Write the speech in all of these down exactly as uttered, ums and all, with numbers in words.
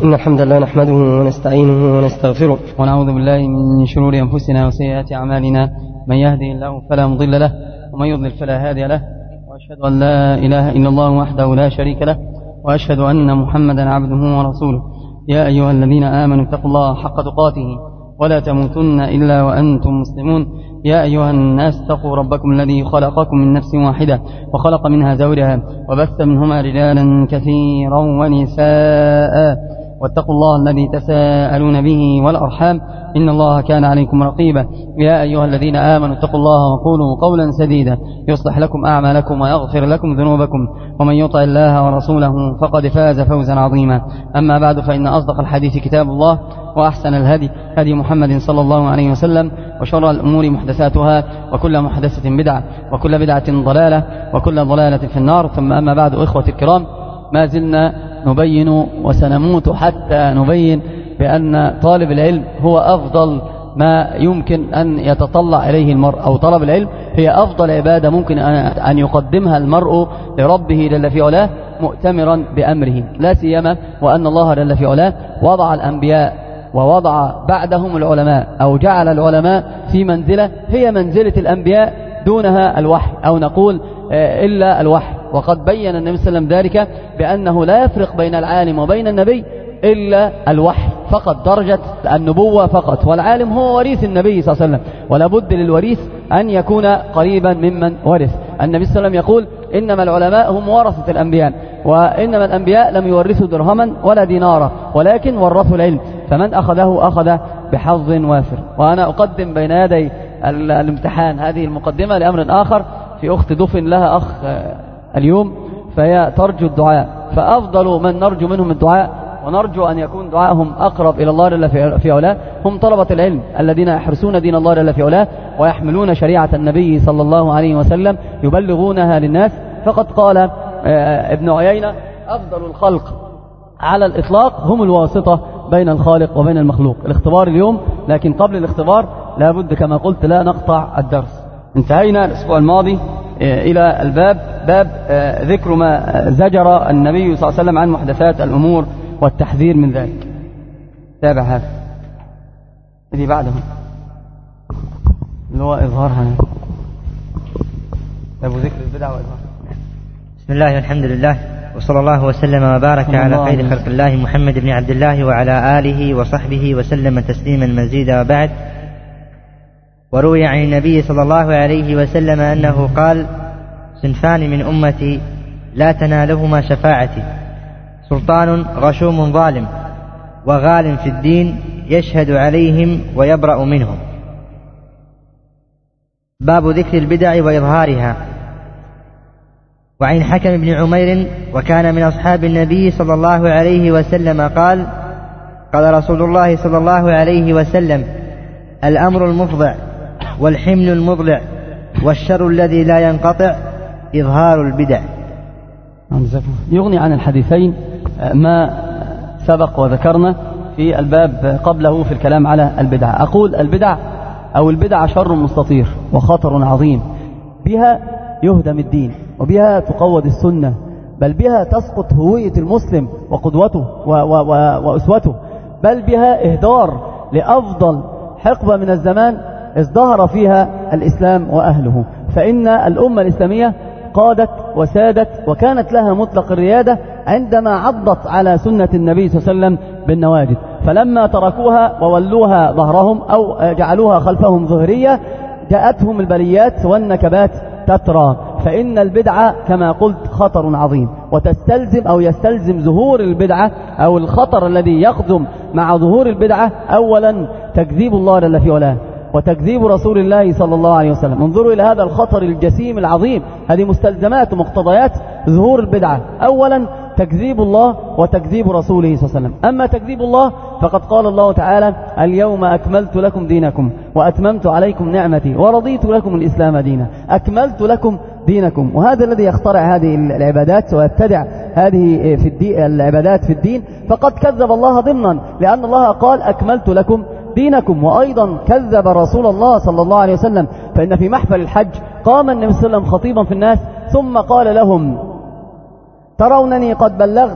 إن الحمد لله نحمده ونستعينه ونستغفره ونعوذ بالله من شرور أنفسنا وسيئات أعمالنا، من يهدي الله فلا مضل له ومن يضلل فلا هادي له، وأشهد أن لا إله إلا الله وحده لا شريك له، وأشهد أن محمدا عبده ورسوله. يا أيها الذين آمنوا اتقوا الله حق تقاته ولا تموتن إلا وأنتم مسلمون. يا أيها الناس اتقوا ربكم الذي خلقكم من نفس واحدة وخلق منها زوجها وبث منهما رجالا كثيرا ونساء، واتقوا الله الذي تساءلون به والأرحام إن الله كان عليكم رقيبا. يا أيها الذين آمنوا اتقوا الله وقولوا قولا سديدا يصلح لكم أعمالكم ويغفر لكم ذنوبكم، ومن يطع الله ورسوله فقد فاز فوزا عظيما. أما بعد، فإن أصدق الحديث كتاب الله، وأحسن الهدي هدي محمد صلى الله عليه وسلم، وشر الأمور محدثاتها، وكل محدثة بدعة، وكل بدعة ضلالة، وكل ضلالة في النار. ثم أما بعد، إخوة الكرام، ما زلنا نبين وسنموت حتى نبين بأن طالب العلم هو أفضل ما يمكن أن يتطلع إليه المرء، أو طلب العلم هي أفضل عبادة ممكن أن يقدمها المرء لربه جل في علاه مؤتمرا بأمره، لا سيما وأن الله جل في علاه وضع الأنبياء ووضع بعدهم العلماء، أو جعل العلماء في منزلة هي منزلة الأنبياء دونها الوحي، أو نقول إلا الوحي. وقد بين النبي صلى الله عليه وسلم ذلك بأنه لا يفرق بين العالم وبين النبي إلا الوحي فقط، درجة النبوة فقط، والعالم هو وريث النبي صلى الله عليه وسلم، ولا بد للوريث أن يكون قريبا ممن ورث. النبي صلى الله عليه وسلم يقول إنما العلماء هم ورثة الأنبياء، وإنما الأنبياء لم يورثوا درهما ولا دينارا ولكن ورثوا العلم، فمن أخذه أخذ بحظ وافر. وأنا أقدم بين يدي الامتحان هذه المقدمة لأمر آخر، في أخت دفن لها أخ اليوم، فهي ترجو الدعاء، فأفضل من نرجو منهم الدعاء، ونرجو أن يكون دعائهم أقرب إلى الله جل في علاه، هم طلبة العلم الذين يحرسون دين الله جل في علاه ويحملون شريعة النبي صلى الله عليه وسلم يبلغونها للناس. فقد قال ابن عيينة أفضل الخلق على الإطلاق هم الواسطة بين الخالق وبين المخلوق. الاختبار اليوم، لكن قبل الاختبار لابد كما قلت لا نقطع الدرس. انتهينا الأسبوع الماضي إلى الباب باب ذكر ما زجر النبي صلى الله عليه وسلم عن محدثات الأمور والتحذير من ذلك. تابع هذا الذي بعده اللي هو إظهارها، باب ذكر البدع وإظهارها. بسم الله والحمد لله، وصلى الله وسلم وبارك على خير خلق الله محمد بن عبد الله وعلى آله وصحبه وسلم تسليما مزيدا. وبعد، وروي عن النبي صلى الله عليه وسلم أنه قال: صنفان من أمتي لا تنالهما شفاعتي، سلطان غشوم ظالم، وغال في الدين يشهد عليهم ويبرأ منهم. باب ذكر البدع وإظهارها. وعن حكم بن عمير وكان من أصحاب النبي صلى الله عليه وسلم قال: قال رسول الله صلى الله عليه وسلم: الأمر المفضع والحمل المضلع والشر الذي لا ينقطع إظهار البدع. يغني عن الحديثين ما سبق وذكرنا في الباب قبله في الكلام على البدع. أقول البدع أو البدع شر مستطير وخطر عظيم، بها يهدم الدين، وبها تقوض السنة، بل بها تسقط هوية المسلم وقدوته وأسوته، بل بها إهدار لأفضل حقبة من الزمان ازدهر فيها الإسلام وأهله. فإن الأمة الإسلامية قادت وسادت وكانت لها مطلق الريادة عندما عضت على سنة النبي صلى الله عليه وسلم بالنواجذ، فلما تركوها وولوها ظهرهم أو جعلوها خلفهم ظهرية جاءتهم البليات والنكبات تترى. فإن البدعة كما قلت خطر عظيم، وتستلزم أو يستلزم ظهور البدعة أو الخطر الذي يقدم مع ظهور البدعة أولا تكذيب الله جل في علاه وتكذيب رسول الله صلى الله عليه وسلم. انظروا إلى هذا الخطر الجسيم العظيم، هذه مستلزمات ومقتضيات ظهور البدعة. أولا تكذيب الله وتكذيب رسوله صلى الله عليه وسلم. أما تكذيب الله فقد قال الله تعالى: اليوم أكملت لكم دينكم وأتممت عليكم نعمتي ورضيت لكم الإسلام دينا. أكملت لكم دينكم، وهذا الذي يخترع هذه العبادات ويبتدع هذه في الدين العبادات في الدين فقد كذب الله ضمنا، لأن الله قال: أكملت لكم دينكم. وأيضا كذب رسول الله صلى الله عليه وسلم، فإن في محفل الحج قام النبي صلى الله عليه وسلم خطيبا في الناس ثم قال لهم: ترونني قد بلغت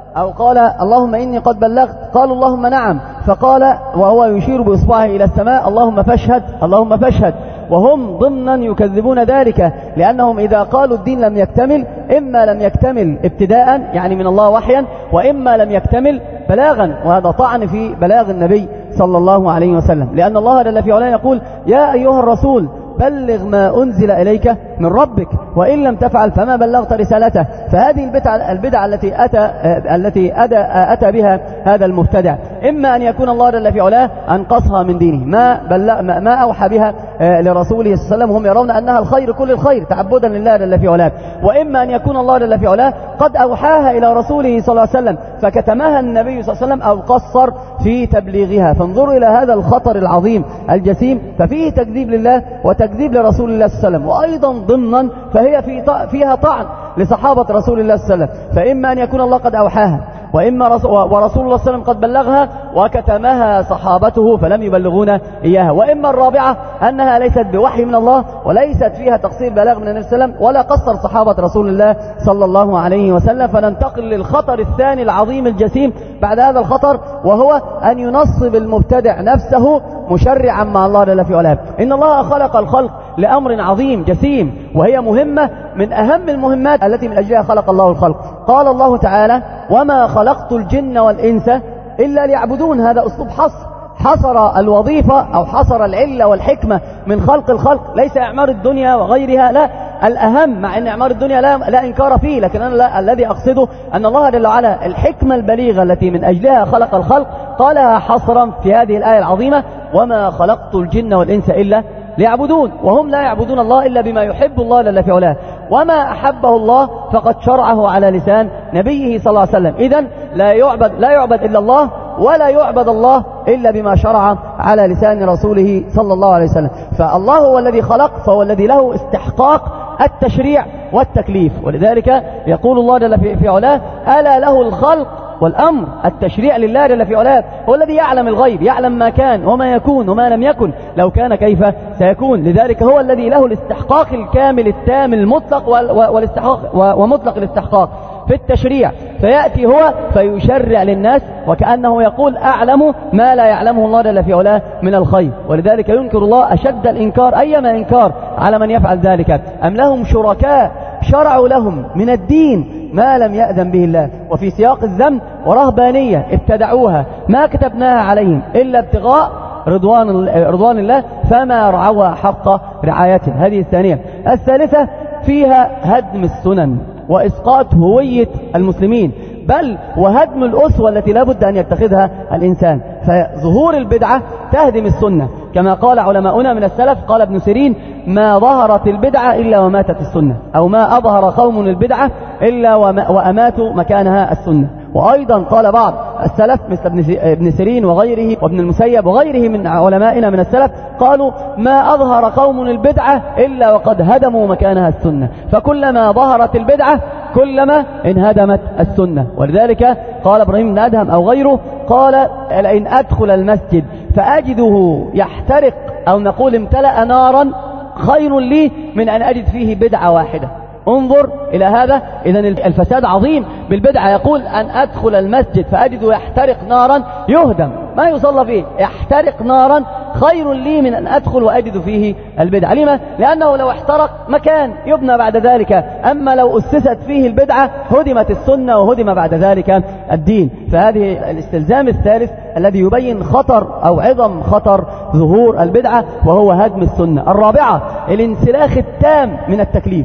أو قال اللهم إني قد بلغت، قالوا اللهم نعم، فقال وهو يشير بإصبعه إلى السماء اللهم فاشهد اللهم فاشهد، وهم ضمنا يكذبون ذلك، لأنهم إذا قالوا الدين لم يكتمل إما لم يكتمل ابتداء يعني من الله وحيا، وإما لم يكتمل بلاغا، وهذا طعن في بلاغ النبي صلى الله عليه وسلم، لأن الله جل في علاه يقول يا أيها الرسول بلغ ما أنزل إليك من ربك وإن لم تفعل فما بلغت رسالته. فهذه البدعة, البدعة التي أتى التي أتى بها هذا المبتدع، إما أن يكون الله جل في علاه أنقصها من دينه، ما بلغ ما أوحى بها لرسوله صلى الله عليه وسلم، هم يرون أنها الخير كل الخير تعبدا لله جل في علاه، وإما أن يكون الله جل في علاه قد أوحاها إلى رسوله صلى الله عليه وسلم فكتمها النبي صلى الله عليه وسلم أو قصر في تبليغها. فانظروا إلى هذا الخطر العظيم الجسيم، ففيه تكذيب لله وتكذيب لرسول الله صلى الله عليه وسلم، وأيضا ضمنا فهي في فيها طعن لصحابة رسول الله صلى الله عليه وسلم، فإما أن يكون الله قد أوحاها، وإما رسول ورسول الله صلى الله عليه وسلم قد بلغها وكتمها صحابته فلم يبلغون إياها، وإما الرابعة أنها ليست بوحي من الله وليست فيها تقصير بلاغ من النبي صلى الله عليه وسلم ولا قصر صحابة رسول الله صلى الله عليه وسلم. فننتقل للخطر الثاني العظيم الجسيم بعد هذا الخطر، وهو أن ينصب المبتدع نفسه مشرعا مع الله جل في علاه. إن الله خلق الخلق لأمر عظيم جسيم، وهي مهمة من أهم المهمات التي من أجلها خلق الله الخلق. قال الله تعالى وما خلقت الجن والإنس إلا ليعبدون، هذا أسلوب حصر، حصر الوظيفة أو حصر العلة والحكمة من خلق الخلق، ليس إعمار الدنيا وغيرها، لا، الأهم، مع أن إعمار الدنيا لا, لا إنكار فيه، لكن أنا لا، الذي أقصده أن الله جل وعلا الحكمة البليغة التي من أجلها خلق الخلق قالها حصرا في هذه الآية العظيمة وما خلقت الجن والإنس إلا ليعبدون، وهم لا يعبدون الله إلا بما يحب الله جل في علاه، وما أحبه الله فقد شرعه على لسان نبيه صلى الله عليه وسلم. إذن لا يعبد لا يعبد إلا الله ولا يعبد الله إلا بما شرع على لسان رسوله صلى الله عليه وسلم. فالله هو الذي خلق، فهو الذي له استحقاق التشريع والتكليف، ولذلك يقول الله جل في علاه ألا له الخلق والأمر، التشريع لله جل في علاه، هو الذي يعلم الغيب، يعلم ما كان وما يكون وما لم يكن، لو كان كيف سيكون، لذلك هو الذي له الاستحقاق الكامل التام المطلق والاستحقاق ومطلق الاستحقاق في التشريع، فيأتي هو فيشرع للناس وكأنه يقول أعلم ما لا يعلمه الله جل في علاه من الخير، ولذلك ينكر الله أشد الإنكار أيما إنكار على من يفعل ذلك. أم لهم شركاء شرعوا لهم من الدين ما لم يأذن به الله، وفي سياق الذم ورهبانية ابتدعوها ما كتبناها عليهم إلا ابتغاء رضوان, رضوان الله فما رعوها حق رعايته. هذه الثانية. الثالثة فيها هدم السنن وإسقاط هوية المسلمين، بل وهدم الأسوة التي لا بد أن يتخذها الإنسان، فظهور البدعة تهدم السنة، كما قال علماؤنا من السلف، قال ابن سيرين ما ظهرت البدعة إلا وماتت السنة، أو ما أظهر قوم البدعة إلا وأماتوا مكانها السنة. وأيضا قال بعض السلف مثل ابن سيرين وغيره وابن المسيب وغيره من علمائنا من السلف، قالوا ما أظهر قوم البدعة إلا وقد هدموا مكانها السنة، فكلما ظهرت البدعة كلما انهدمت السنة. ولذلك قال إبراهيم بن أدهم أو غيره، قال لئن أدخل المسجد فأجده يحترق أو نقول امتلأ نارا خير لي من أن أجد فيه بدعة واحدة. انظر إلى هذا، إذن الفساد عظيم بالبدعة. يقول أن أدخل المسجد فأجده يحترق نارا يهدم ما يصلى فيه، يحترق نارا خير لي من أن أدخل وأجد فيه البدعة. لما؟ لأنه لو احترق مكان يبنى بعد ذلك، أما لو أسست فيه البدعة هدمت السنة وهدم بعد ذلك الدين. فهذه الاستلزام الثالث الذي يبين خطر أو عظم خطر ظهور البدعة، وهو هدم السنة. الرابعة الانسلاخ التام من التكليف.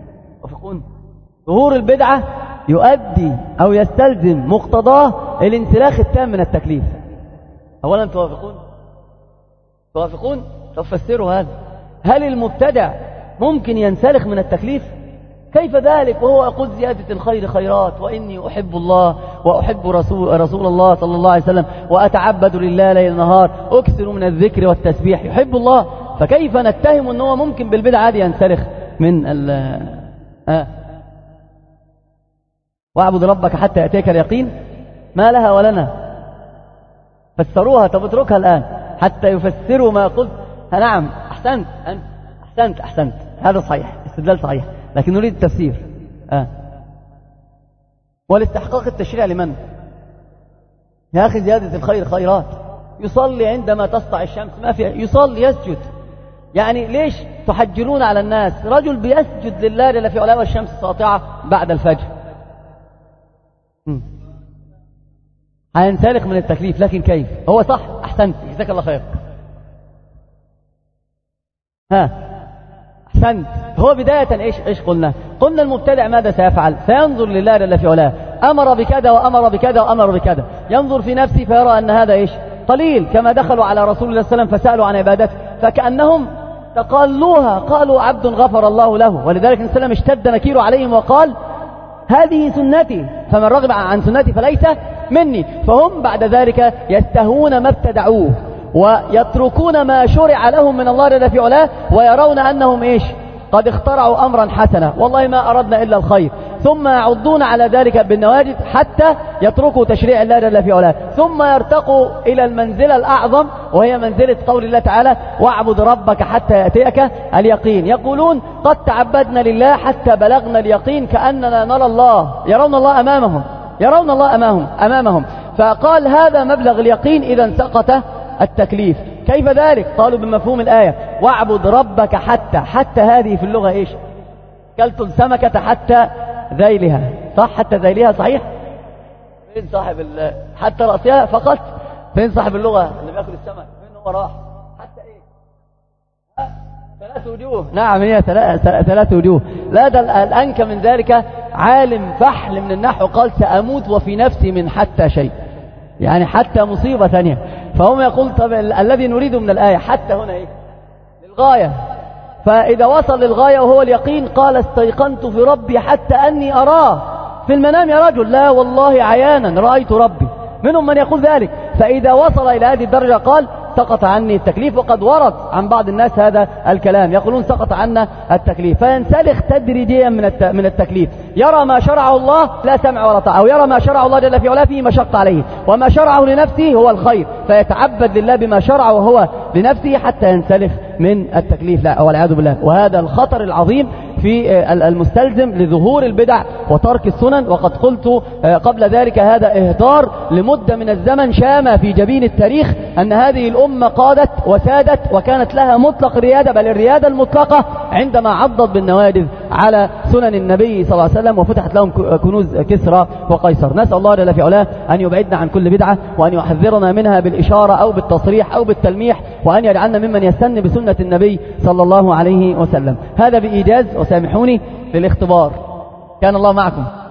وفقون ظهور البدعة يؤدي أو يستلزم مقتضاه الانسلاخ التام من التكليف. أولا توافقون توافقون تفسروا هذا. هل المبتدع ممكن ينسلخ من التكليف؟ كيف ذلك وهو يقول زيادة الخير خيرات، وإني أحب الله وأحب رسول, رسول الله صلى الله عليه وسلم، وأتعبد لله ليل نهار، أكثر من الذكر والتسبيح، يحب الله، فكيف نتهم أنه ممكن بالبدعة هذه ينسلخ من ال آه. واعبد ربك حتى يأتيك اليقين، ما لها ولنا فسروها. طب اتركها الآن حتى يفسروا ما قلت. نعم أحسنت أنت أحسنت أحسنت هذا صحيح، استدلال صحيح، لكن نريد التفسير. آه. والاستحقاق التشريع لمن؟ يا أخي زيادة الخير خيرات. يصلي عندما تسطع الشمس، ما في يصلي يسجد. يعني ليش تحجرون على الناس؟ رجل بيسجد لله جل في علاه والشمس ساطعة بعد الفجر. هينسلخ من التكليف، لكن كيف؟ هو صح، أحسنت، جزاك الله خير. ها أحسنت. هو بداية إيش إيش قلنا؟ قلنا المبتدع ماذا سيفعل؟ سينظر لله جل في علاه، أمر بكذا وأمر بكذا وأمر بكذا، ينظر في نفسه فيرى أن هذا إيش؟ قليل. كما دخلوا على رسول الله صلى الله عليه وسلم فسألوا عن عبادته فكأنهم تقالوها، قالوا عبد غفر الله له. ولذلك النبي صلى الله عليه وسلم اشتد نكير عليهم وقال هذه سنتي فمن رغب عن سنتي فليس مني. فهم بعد ذلك يستهون ما ابتدعوه ويتركون ما شرع لهم من الله جل في علاه، ويرون أنهم إيش؟ قد اخترعوا أمرا حسنا، والله ما أردنا إلا الخير، ثم يعضون على ذلك بالنواجذ حتى يتركوا تشريع الله جل في علاه، ثم يرتقوا إلى المنزلة الأعظم وهي منزلة قول الله تعالى واعبد ربك حتى يأتيك اليقين. يقولون قد تعبدنا لله حتى بلغنا اليقين كأننا نرى الله، يرون الله أمامهم، يرون الله أمامهم أمامهم فقال هذا مبلغ اليقين، إذا سقط التكليف. كيف ذلك؟ قالوا بمفهوم الآية واعبد ربك حتى، حتى هذه في اللغة إيش؟ كلت السمكة حتى ذيلها، صح؟ حتى ذيلها صحيح؟ فين صاحب ال... حتى رأسها فقط؟ فين صاحب اللغة اللي بيأكل السمك؟ فين هو راح؟ حتى إيه؟ ها؟ ثلاث وجوه. نعم هي ثلاث, ثلاث وجوه. لا ده الأنكى من ذلك عالم فحل من النحو قال سأموت وفي نفسي من حتى شيء، يعني حتى مصيبة ثانية. فهم يقول طب الذي نريده من الآية حتى هنا إيه؟ للغاية. فإذا وصل للغاية وهو اليقين قال استيقنت في ربي حتى أني أراه في المنام يا رجل، لا والله عيانا رأيت ربي. منهم من يقول ذلك. فإذا وصل إلى هذه الدرجة قال سقط عني التكليف. وقد ورد عن بعض الناس هذا الكلام، يقولون سقط عنا التكليف، فينسلخ تدريجيا من من التكليف. يرى ما شرعه الله لا سمع ولا طاعة، أو يرى ما شرعه الله جل في علاه فيه مشقة عليه، وما شرعه لنفسه هو الخير، فيتعبد لله بما شرعه هو لنفسه حتى ينسلخ من التكليف، لا والعياذ بالله. وهذا الخطر العظيم في المستلزم لظهور البدع وترك السنن. وقد قلت قبل ذلك هذا إهدار لمدة من الزمن شام في جبين التاريخ أن هذه الأمة قادت وسادت وكانت لها مطلق ريادة، بل الريادة المطلقة عندما عضت بالنوادذ على سنن النبي صلى الله عليه وسلم وفتحت لهم كنوز كسرى وقيصر. نسأل الله جل في علاه أن يبعدنا عن كل بدعة، وأن يحذرنا منها بالإشارة أو بالتصريح أو بالتلميح، وأن يجعلنا ممن يستن بسنة النبي صلى الله عليه وسلم. هذا بإيجاز وسامحوني للاختبار. كان الله معكم.